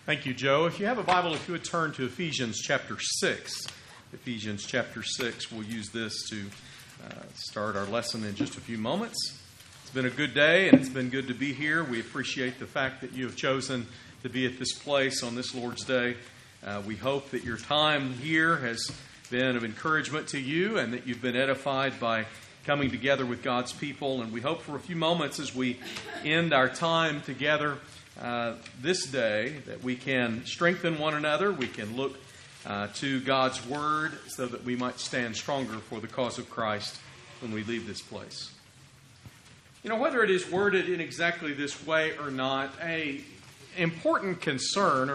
Thank you, Joe. If you have a Bible, if you would turn to Ephesians chapter 6. Ephesians chapter 6. We'll use this to start our lesson in just a few moments. It's been a good day, and it's been good to be here. We appreciate the fact that you have chosen to be at this place on this Lord's Day. We hope that your time here has been of encouragement to you and that you've been edified by coming together with God's people. And we hope for a few moments as we end our time together this day that we can strengthen one another. We can look to God's Word so that we might stand stronger for the cause of Christ when we leave this place. You know, whether it is worded in exactly this way or not, an important concern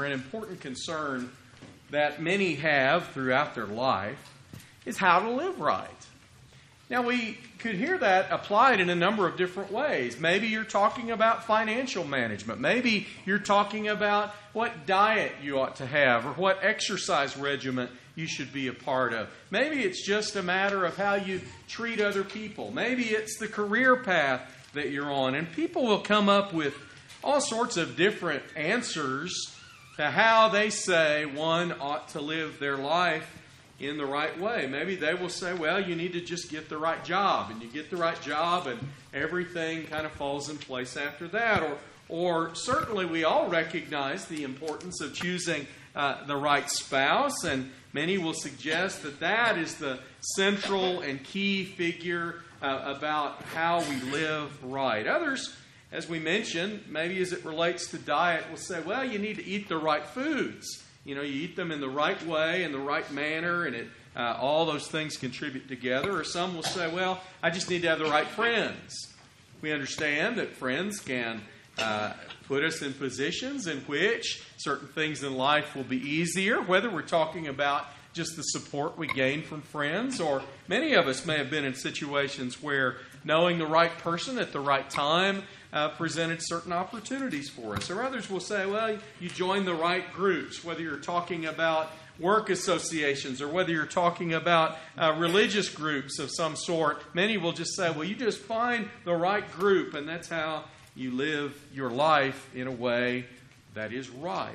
that many have throughout their life is how to live right. Now, we could hear that applied in a number of different ways. Maybe you're talking about financial management. Maybe you're talking about what diet you ought to have or what exercise regimen you should be a part of. Maybe it's just a matter of how you treat other people. Maybe it's the career path that you're on. And people will come up with all sorts of different answers to how they say one ought to live their life in the right way. Maybe they will say, well, you need to just get the right job. And you get the right job and everything kind of falls in place after that. Or certainly we all recognize the importance of choosing the right spouse. And many will suggest that that is the central and key figure about how we live right. Others, as we mentioned, maybe as it relates to diet, will say, well, you need to eat the right foods. You know, you eat them in the right way, in the right manner, and all those things contribute together. Or some will say, well, I just need to have the right friends. We understand that friends can put us in positions in which certain things in life will be easier, whether we're talking about just the support we gain from friends, or many of us may have been in situations where knowing the right person at the right time presented certain opportunities for us. Or others will say, well, you join the right groups, whether you're talking about work associations or whether you're talking about religious groups of some sort. Many will just say, well, you just find the right group, and that's how you live your life in a way that is right.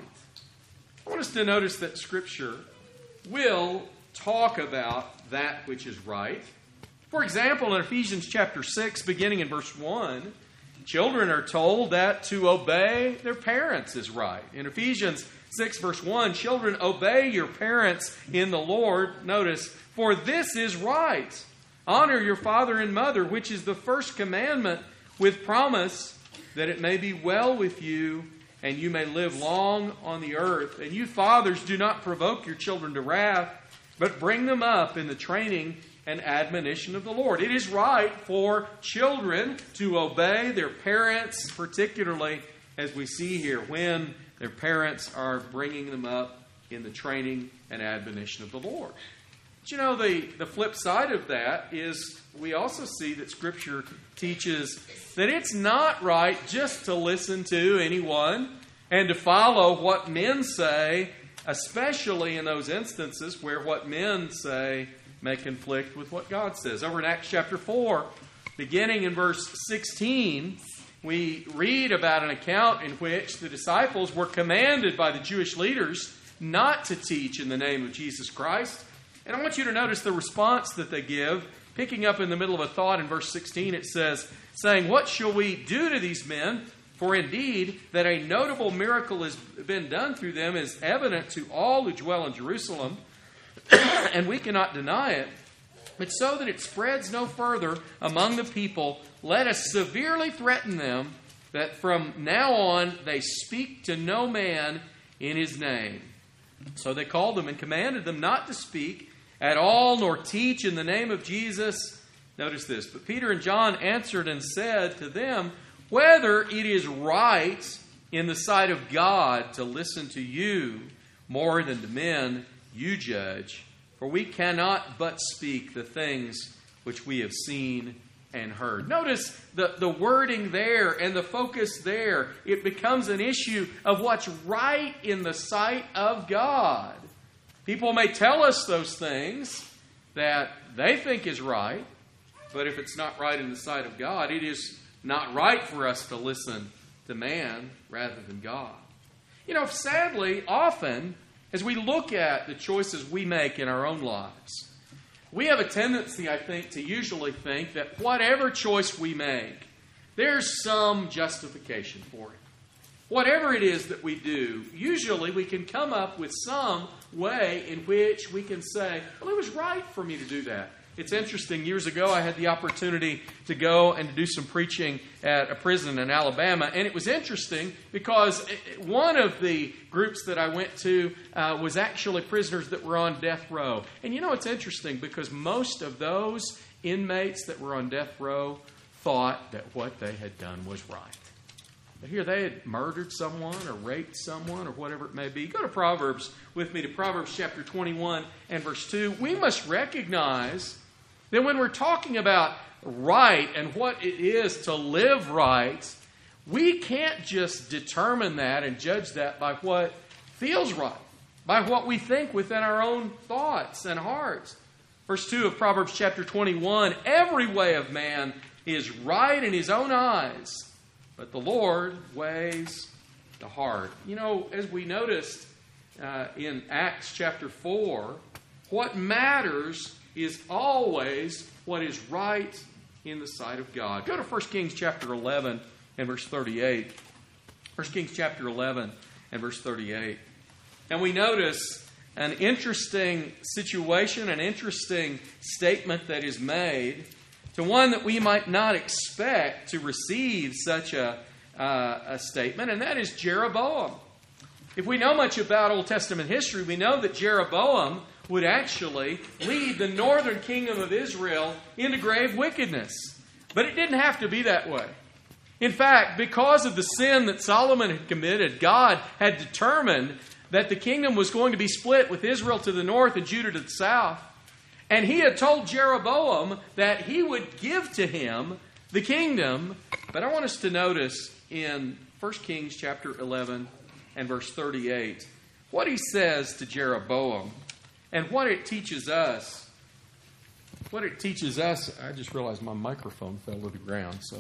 I want us to notice that Scripture will talk about that which is right. For example, in Ephesians chapter 6, beginning in verse 1, children are told that to obey their parents is right. In Ephesians 6, verse 1, children, obey your parents in the Lord. Notice, for this is right. Honor your father and mother, which is the first commandment, with promise that it may be well with you and you may live long on the earth. And you fathers, do not provoke your children to wrath, but bring them up in the training and admonition of the Lord. It is right for children to obey their parents, particularly as we see here, when their parents are bringing them up in the training and admonition of the Lord. But you know, the flip side of that is we also see that Scripture teaches that it's not right just to listen to anyone and to follow what men say, especially in those instances where what men say may conflict with what God says. Over in Acts chapter 4, beginning in verse 16, we read about an account in which the disciples were commanded by the Jewish leaders not to teach in the name of Jesus Christ. And I want you to notice the response that they give. Picking up in the middle of a thought in verse 16, it says, saying, what shall we do to these men? For indeed, that a notable miracle has been done through them is evident to all who dwell in Jerusalem, and we cannot deny it. But so that it spreads no further among the people, let us severely threaten them that from now on they speak to no man in his name. So they called them and commanded them not to speak at all, nor teach in the name of Jesus. Notice this. But Peter and John answered and said to them, whether it is right in the sight of God to listen to you more than to men, you judge. For we cannot but speak the things which we have seen and heard. Notice the wording there and the focus there. It becomes an issue of what's right in the sight of God. People may tell us those things that they think is right, but if it's not right in the sight of God, it is not right for us to listen to man rather than God. Sadly, often, as we look at the choices we make in our own lives, we have a tendency, I think, to usually think that whatever choice we make, there's some justification for it. Whatever it is that we do, usually we can come up with some way in which we can say, well, it was right for me to do that. It's interesting. Years ago, I had the opportunity to go and to do some preaching at a prison in Alabama. And it was interesting because one of the groups that I went to was actually prisoners that were on death row. And it's interesting because most of those inmates that were on death row thought that what they had done was right. But here they had murdered someone or raped someone or whatever it may be. Go to Proverbs with me, to Proverbs chapter 21 and verse 2. We must recognize that when we're talking about right and what it is to live right, we can't just determine that and judge that by what feels right, by what we think within our own thoughts and hearts. Verse 2 of Proverbs chapter 21, every way of man is right in his own eyes, but the Lord weighs the heart. As we noticed in Acts chapter 4, what matters is always what is right in the sight of God. Go to 1 Kings chapter 11 and verse 38. 1 Kings chapter 11 and verse 38. And we notice an interesting situation, an interesting statement that is made to one that we might not expect to receive such a statement, and that is Jeroboam. If we know much about Old Testament history, we know that Jeroboam would actually lead the northern kingdom of Israel into grave wickedness. But it didn't have to be that way. In fact, because of the sin that Solomon had committed, God had determined that the kingdom was going to be split with Israel to the north and Judah to the south. And he had told Jeroboam that he would give to him the kingdom. But I want us to notice in 1 Kings chapter 11 and verse 38 what he says to Jeroboam. And what it teaches us, I just realized my microphone fell to the ground, so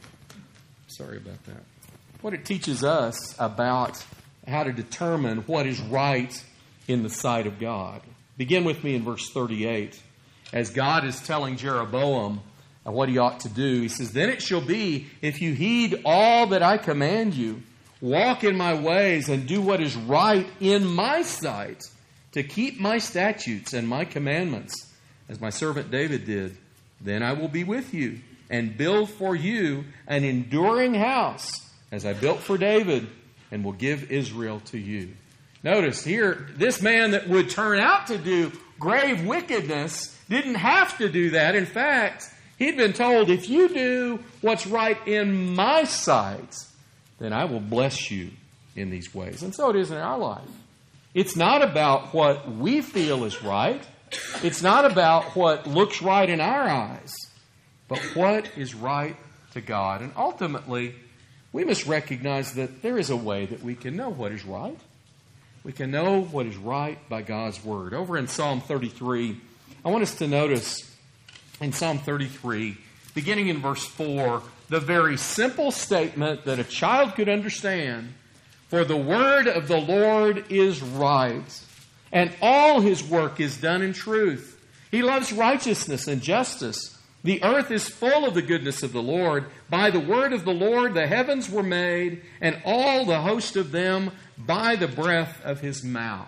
sorry about that. What it teaches us about how to determine what is right in the sight of God. Begin with me in verse 38. As God is telling Jeroboam what he ought to do, he says, "Then it shall be, if you heed all that I command you, walk in my ways and do what is right in my sight, to keep my statutes and my commandments, as my servant David did, then I will be with you and build for you an enduring house, as I built for David, and will give Israel to you." Notice here, this man that would turn out to do grave wickedness didn't have to do that. In fact, he'd been told, if you do what's right in my sight, then I will bless you in these ways. And so it is in our life. It's not about what we feel is right. It's not about what looks right in our eyes, but what is right to God. And ultimately, we must recognize that there is a way that we can know what is right. We can know what is right by God's Word. Over in Psalm 33, I want us to notice in Psalm 33, beginning in verse 4, the very simple statement that a child could understand. For the word of the Lord is right, and all his work is done in truth. He loves righteousness and justice. The earth is full of the goodness of the Lord. By the word of the Lord the heavens were made, and all the host of them by the breath of his mouth.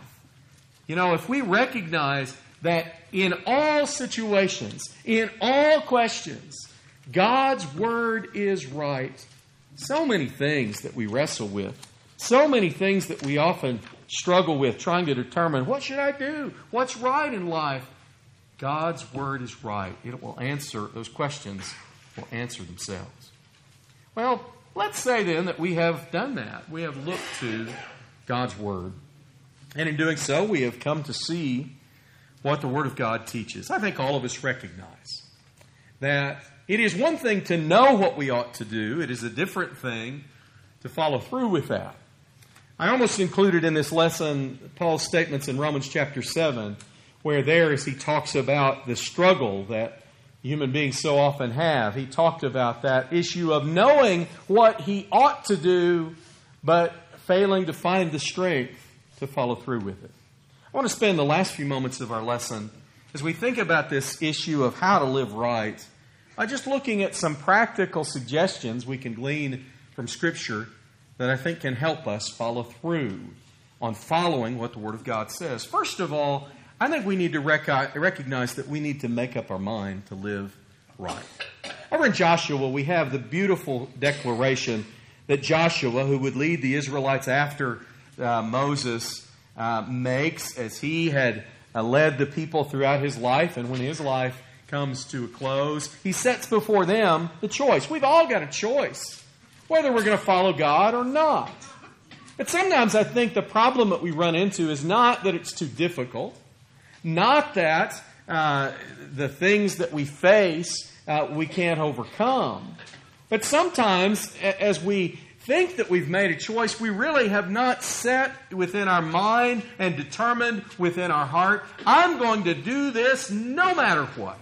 If we recognize that in all situations, in all questions, God's word is right, so many things that we wrestle with, so many things that we often struggle with, trying to determine, what should I do? What's right in life? God's word is right. It will answer, those questions will answer themselves. Well, let's say then that we have done that. We have looked to God's word. And in doing so, we have come to see what the Word of God teaches. I think all of us recognize that it is one thing to know what we ought to do. It is a different thing to follow through with that. I almost included in this lesson Paul's statements in Romans chapter 7, where there, as he talks about the struggle that human beings so often have, he talked about that issue of knowing what he ought to do, but failing to find the strength to follow through with it. I want to spend the last few moments of our lesson as we think about this issue of how to live right by just looking at some practical suggestions we can glean from Scripture that I think can help us follow through on following what the Word of God says. First of all, I think we need to recognize that we need to make up our mind to live right. Over in Joshua, we have the beautiful declaration that Joshua, who would lead the Israelites after Moses, makes as he had led the people throughout his life. And when his life comes to a close, he sets before them the choice. We've all got a choice, whether we're going to follow God or not. But sometimes I think the problem that we run into is not that it's too difficult, not that the things that we face we can't overcome. But sometimes as we think that we've made a choice, we really have not set within our mind and determined within our heart, I'm going to do this no matter what.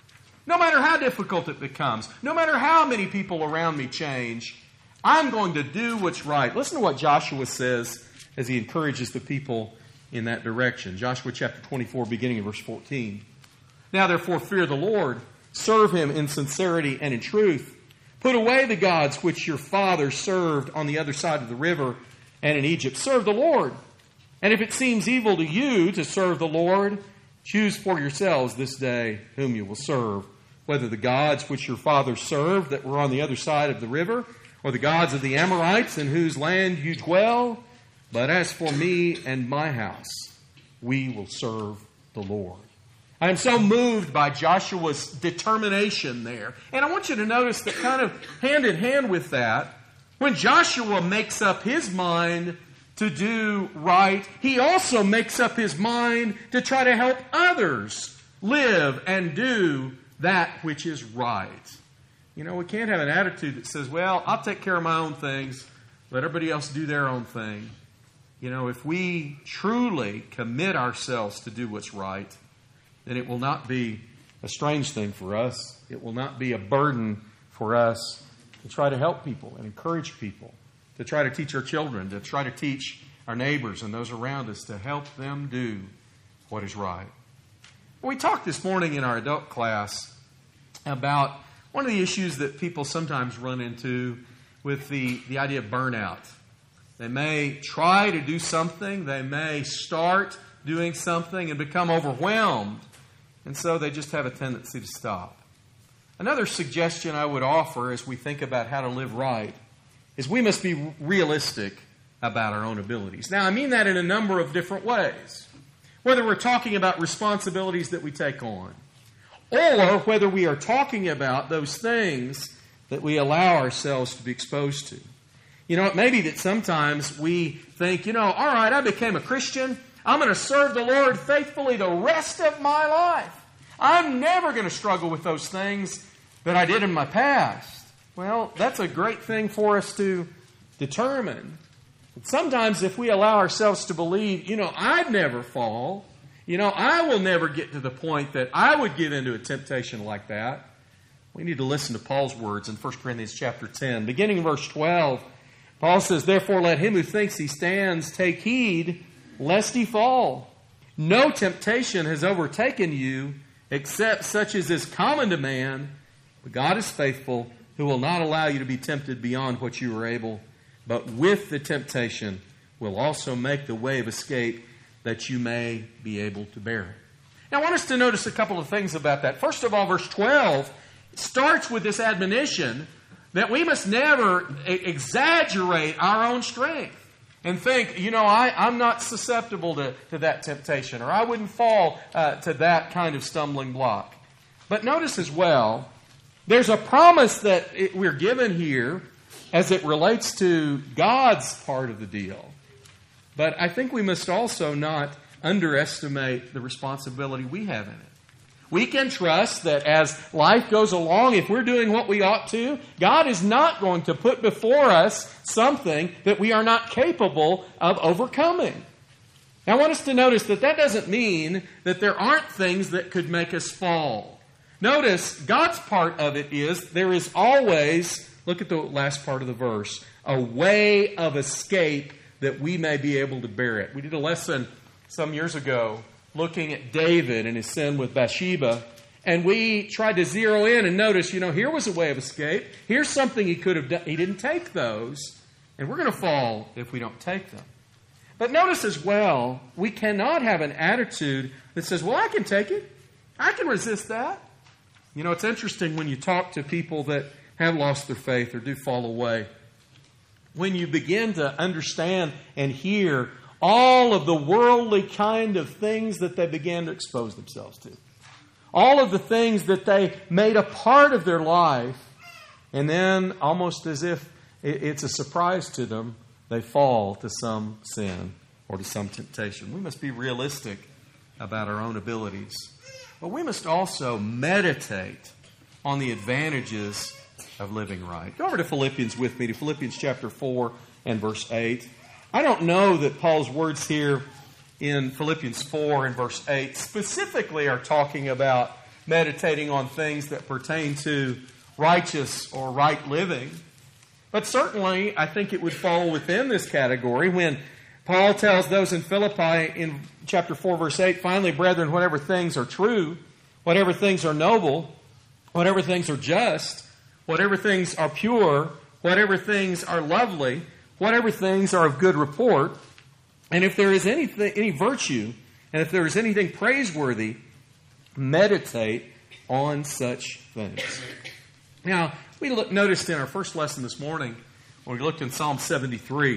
No matter how difficult it becomes, no matter how many people around me change, I'm going to do what's right. Listen to what Joshua says as he encourages the people in that direction. Joshua chapter 24, beginning in verse 14. Now therefore fear the Lord, serve Him in sincerity and in truth. Put away the gods which your fathers served on the other side of the river and in Egypt. Serve the Lord. And if it seems evil to you to serve the Lord, choose for yourselves this day whom you will serve, whether the gods which your fathers served that were on the other side of the river, or the gods of the Amorites in whose land you dwell. But as for me and my house, we will serve the Lord. I am so moved by Joshua's determination there. And I want you to notice that kind of hand in hand with that, when Joshua makes up his mind to do right, he also makes up his mind to try to help others live and do that which is right. You know, we can't have an attitude that says, well, I'll take care of my own things, let everybody else do their own thing. You know, if we truly commit ourselves to do what's right, then it will not be a strange thing for us. It will not be a burden for us to try to help people and encourage people, to try to teach our children, to try to teach our neighbors and those around us to help them do what is right. We talked this morning in our adult class about one of the issues that people sometimes run into with the idea of burnout. They may try to do something, they may start doing something and become overwhelmed, and so they just have a tendency to stop. Another suggestion I would offer as we think about how to live right is we must be realistic about our own abilities. Now, I mean that in a number of different ways. Whether we're talking about responsibilities that we take on, or whether we are talking about those things that we allow ourselves to be exposed to. You know, it may be that sometimes we think, all right, I became a Christian. I'm going to serve the Lord faithfully the rest of my life. I'm never going to struggle with those things that I did in my past. Well, that's a great thing for us to determine. But sometimes if we allow ourselves to believe, I'd never fall, I will never get to the point that I would give into a temptation like that, we need to listen to Paul's words in 1 Corinthians chapter 10. Beginning in verse 12, Paul says, therefore let him who thinks he stands take heed lest he fall. No temptation has overtaken you except such as is common to man, but God is faithful, who will not allow you to be tempted beyond what you are able, but with the temptation will also make the way of escape that you may be able to bear it. Now I want us to notice a couple of things about that. First of all, verse 12 starts with this admonition that we must never exaggerate our own strength and think, I'm not susceptible to that temptation, or I wouldn't fall to that kind of stumbling block. But notice as well, there's a promise that we're given here as it relates to God's part of the deal. But I think we must also not underestimate the responsibility we have in it. We can trust that as life goes along, if we're doing what we ought to, God is not going to put before us something that we are not capable of overcoming. Now I want us to notice that doesn't mean that there aren't things that could make us fall. Notice, God's part of it is there is always, look at the last part of the verse, a way of escape that we may be able to bear it. We did a lesson some years ago looking at David and his sin with Bathsheba, and we tried to zero in and notice, here was a way of escape. Here's something he could have done. He didn't take those, and we're going to fall if we don't take them. But notice as well, we cannot have an attitude that says, well, I can take it. I can resist that. It's interesting when you talk to people that have lost their faith or do fall away. When you begin to understand and hear all of the worldly kind of things that they began to expose themselves to. All of the things that they made a part of their life, and then almost as if it's a surprise to them, they fall to some sin or to some temptation. We must be realistic about our own abilities. But we must also meditate on the advantages of living right. Go over to Philippians with me, to Philippians chapter 4 and verse 8. I don't know that Paul's words here in Philippians 4 and verse 8 specifically are talking about meditating on things that pertain to righteous or right living. But certainly, I think it would fall within this category when Paul tells those in Philippi in chapter 4, verse 8, finally, brethren, whatever things are true, whatever things are noble, whatever things are just, whatever things are pure, whatever things are lovely, whatever things are of good report, and if there is any virtue, and if there is anything praiseworthy, meditate on such things. Now, we noticed in our first lesson this morning, when we looked in Psalm 73,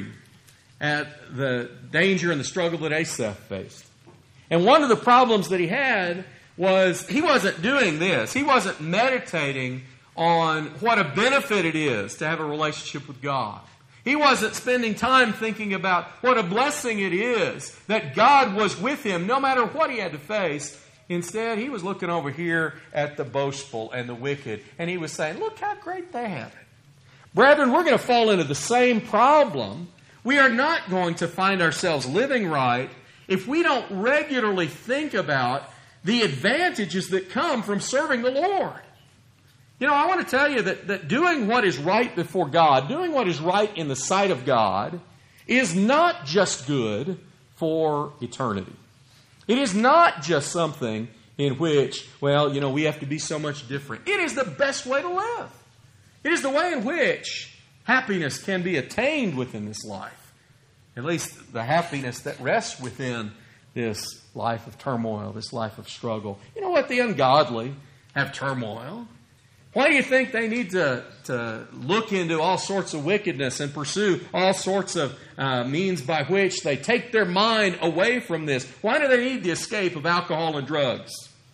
at the danger and the struggle that Asaph faced. And one of the problems that he had was he wasn't doing this. He wasn't meditating on what a benefit it is to have a relationship with God. He wasn't spending time thinking about what a blessing it is that God was with him no matter what he had to face. Instead, he was looking over here at the boastful and the wicked, and he was saying, look how great they have it. Brethren, we're going to fall into the same problem. We are not going to find ourselves living right if we don't regularly think about the advantages that come from serving the Lord. I want to tell you that doing what is right before God, doing what is right in the sight of God, is not just good for eternity. It is not just something in which, we have to be so much different. It is the best way to live. It is the way in which happiness can be attained within this life. At least the happiness that rests within this life of turmoil, this life of struggle. You know what? The ungodly have turmoil. Why do you think they need to look into all sorts of wickedness and pursue all sorts of means by which they take their mind away from this? Why do they need the escape of alcohol and drugs?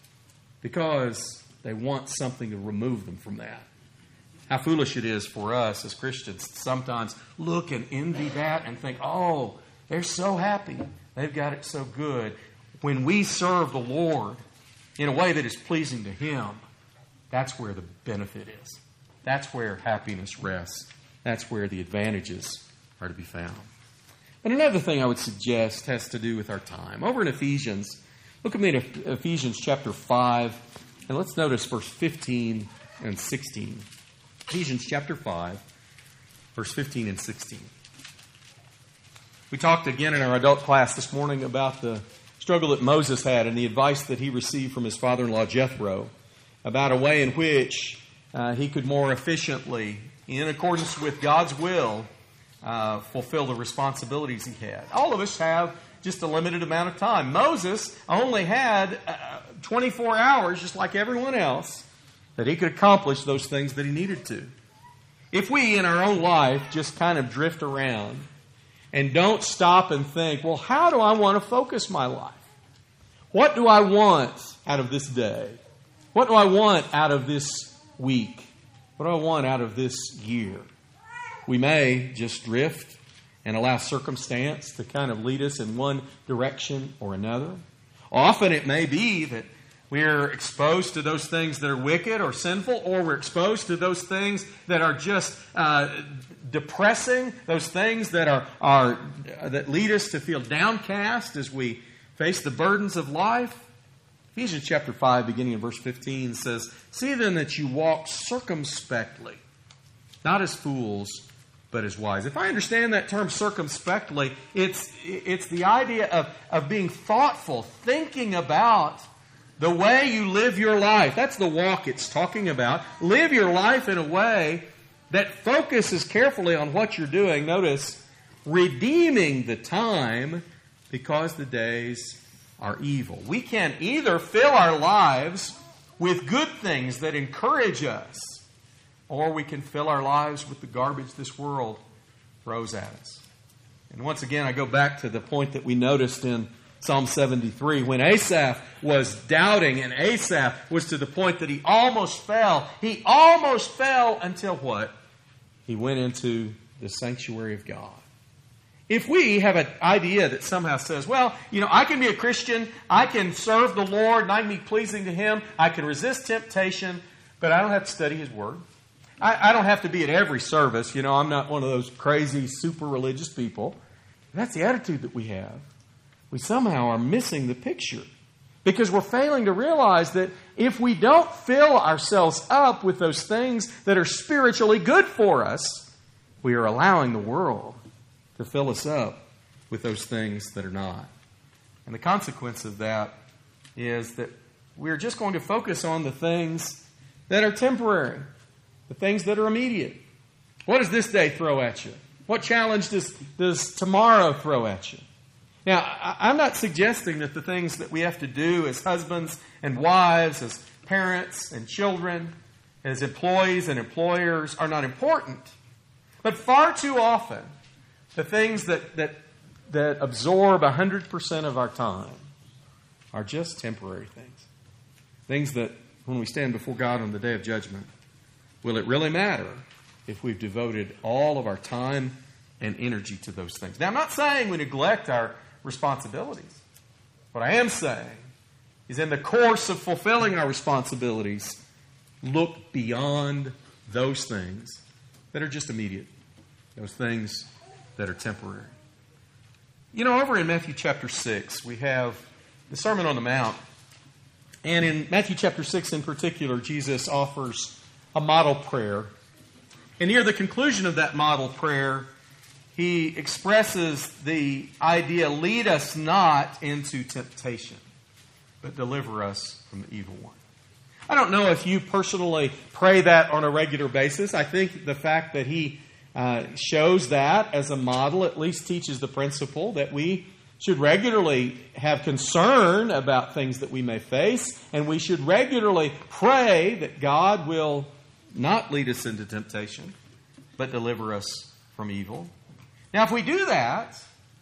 Because they want something to remove them from that. How foolish it is for us as Christians to sometimes look and envy that and think, oh, they're so happy. They've got it so good. When we serve the Lord in a way that is pleasing to Him, that's where the benefit is. That's where happiness rests. That's where the advantages are to be found. And another thing I would suggest has to do with our time. Over in Ephesians, look at me at Ephesians chapter 5, and let's notice verse 15 and 16. Ephesians chapter 5, verse 15 and 16. We talked again in our adult class this morning about the struggle that Moses had and the advice that he received from his father-in-law Jethro about a way in which he could more efficiently, in accordance with God's will, fulfill the responsibilities he had. All of us have just a limited amount of time. Moses only had 24 hours, just like everyone else, that he could accomplish those things that he needed to. If we, in our own life, just kind of drift around and don't stop and think, well, how do I want to focus my life? What do I want out of this day? What do I want out of this week? What do I want out of this year? We may just drift and allow circumstance to kind of lead us in one direction or another. Often it may be that we're exposed to those things that are wicked or sinful, or we're exposed to those things that are just depressing, those things that are that lead us to feel downcast as we face the burdens of life. Ephesians chapter 5, beginning in verse 15, says, "See then that you walk circumspectly, not as fools, but as wise. If I understand that term circumspectly, it's the idea of being thoughtful, thinking about the way you live your life. That's the walk it's talking about. Live your life in a way that focuses carefully on what you're doing. Notice, redeeming the time because the days are evil. We can either fill our lives with good things that encourage us, or we can fill our lives with the garbage this world throws at us. And once again, I go back to the point that we noticed in Psalm 73. When Asaph was doubting, and Asaph was to the point that he almost fell. He almost fell until what? He went into the sanctuary of God. If we have an idea that somehow says, well, I can be a Christian, I can serve the Lord, and I can be pleasing to Him, I can resist temptation, but I don't have to study His Word. I don't have to be at every service. I'm not one of those crazy, super religious people. That's the attitude that we have. We somehow are missing the picture because we're failing to realize that if we don't fill ourselves up with those things that are spiritually good for us, we are allowing the world to fill us up with those things that are not. And the consequence of that is that we're just going to focus on the things that are temporary, the things that are immediate. What does this day throw at you? What challenge does tomorrow throw at you? Now, I'm not suggesting that the things that we have to do as husbands and wives, as parents and children, as employees and employers are not important. But far too often, the things that absorb 100% of our time are just temporary things. Things that, when we stand before God on the day of judgment, will it really matter if we've devoted all of our time and energy to those things? Now, I'm not saying we neglect our responsibilities. What I am saying is in the course of fulfilling our responsibilities, look beyond those things that are just immediate, those things that are temporary. Over in Matthew chapter 6, we have the Sermon on the Mount. And in Matthew chapter 6 in particular, Jesus offers a model prayer. And near the conclusion of that model prayer, He expresses the idea, lead us not into temptation, but deliver us from the evil one. I don't know if you personally pray that on a regular basis. I think the fact that He shows that as a model at least teaches the principle that we should regularly have concern about things that we may face, and we should regularly pray that God will not lead us into temptation, but deliver us from evil. Now, if we do that,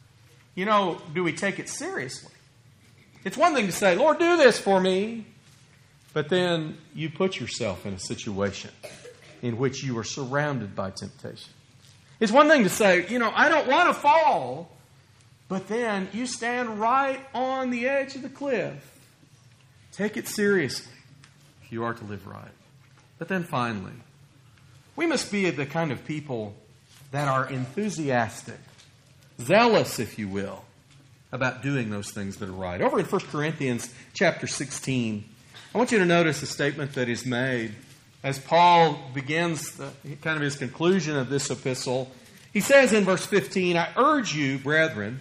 do we take it seriously? It's one thing to say, Lord, do this for me. But then you put yourself in a situation in which you are surrounded by temptation. It's one thing to say, I don't want to fall. But then you stand right on the edge of the cliff. Take it seriously if you are to live right. But then finally, we must be the kind of people that are enthusiastic, zealous, if you will, about doing those things that are right. Over in 1 Corinthians chapter 16, I want you to notice a statement that is made as Paul begins kind of his conclusion of this epistle. He says in verse 15, I urge you, brethren,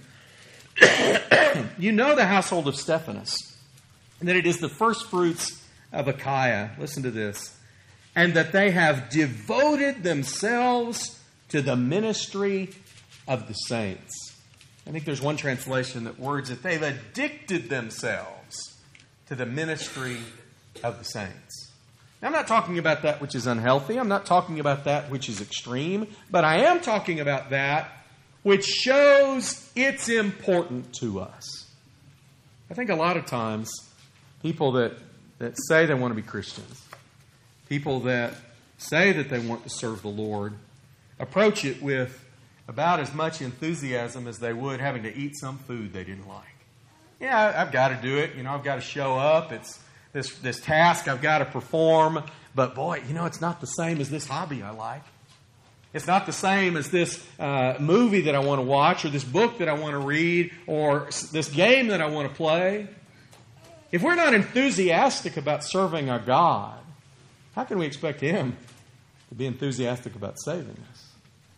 you know the household of Stephanas, and that it is the first fruits of Achaia. Listen to this. And that they have devoted themselves to the ministry of the saints. I think there's one translation that words that they've addicted themselves to the ministry of the saints. Now, I'm not talking about that which is unhealthy. I'm not talking about that which is extreme. But I am talking about that which shows it's important to us. I think a lot of times people that say they want to be Christians, people that say that they want to serve the Lord, approach it with about as much enthusiasm as they would having to eat some food they didn't like. Yeah, I've got to do it. I've got to show up. It's this task I've got to perform. But boy, it's not the same as this hobby I like. It's not the same as this movie that I want to watch, or this book that I want to read, or this game that I want to play. If we're not enthusiastic about serving our God, how can we expect Him to be enthusiastic about saving us?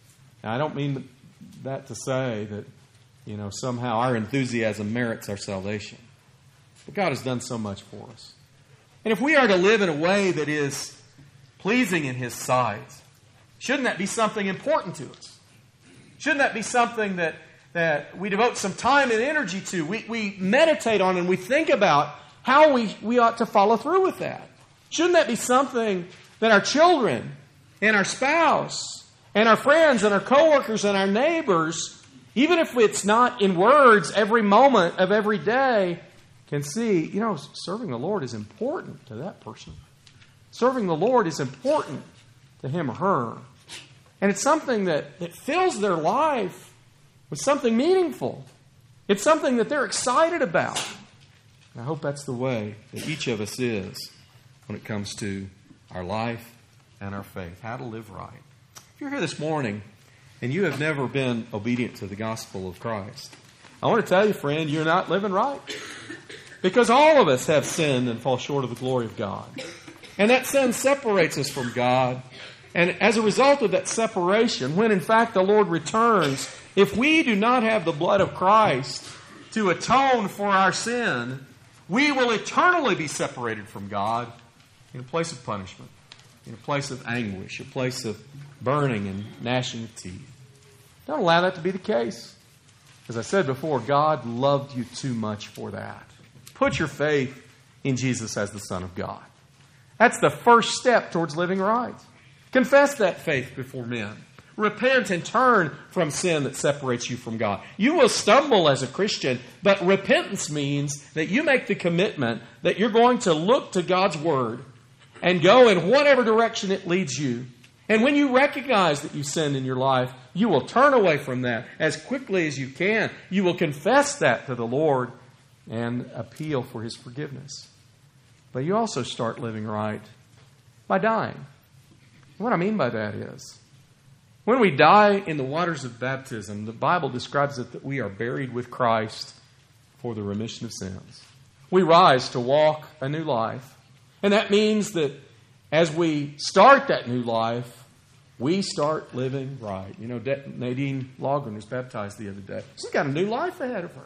Now, I don't mean that to say that, somehow our enthusiasm merits our salvation. But God has done so much for us. And if we are to live in a way that is pleasing in His sight, shouldn't that be something important to us? Shouldn't that be something that we devote some time and energy to? We meditate on and we think about how we ought to follow through with that. Shouldn't that be something that our children and our spouse and our friends and our coworkers and our neighbors, even if it's not in words every moment of every day, can see, serving the Lord is important to that person. Serving the Lord is important to him or her. And it's something that fills their life with something meaningful. It's something that they're excited about. And I hope that's the way that each of us is when it comes to our life and our faith, how to live right. If you're here this morning and you have never been obedient to the gospel of Christ, I want to tell you, friend, you're not living right. Because all of us have sinned and fall short of the glory of God. And that sin separates us from God. And as a result of that separation, when in fact the Lord returns, if we do not have the blood of Christ to atone for our sin, we will eternally be separated from God in a place of punishment, in a place of anguish, a place of burning and gnashing of teeth. Don't allow that to be the case. As I said before, God loved you too much for that. Put your faith in Jesus as the Son of God. That's the first step towards living right. Confess that faith before men. Repent and turn from sin that separates you from God. You will stumble as a Christian, but repentance means that you make the commitment that you're going to look to God's Word and go in whatever direction it leads you. And when you recognize that you sinned in your life, you will turn away from that as quickly as you can. You will confess that to the Lord and appeal for His forgiveness. But you also start living right by dying. What I mean by that is, when we die in the waters of baptism, the Bible describes it that we are buried with Christ for the remission of sins. We rise to walk a new life. And that means that as we start that new life, we start living right. Nadine Logren was baptized the other day. She's got a new life ahead of her.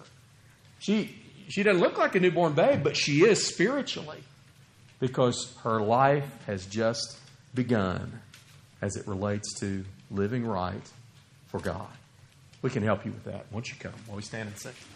She doesn't look like a newborn babe, but she is spiritually, because her life has just begun as it relates to living right for God. We can help you with that. Won't you come while we stand and sing?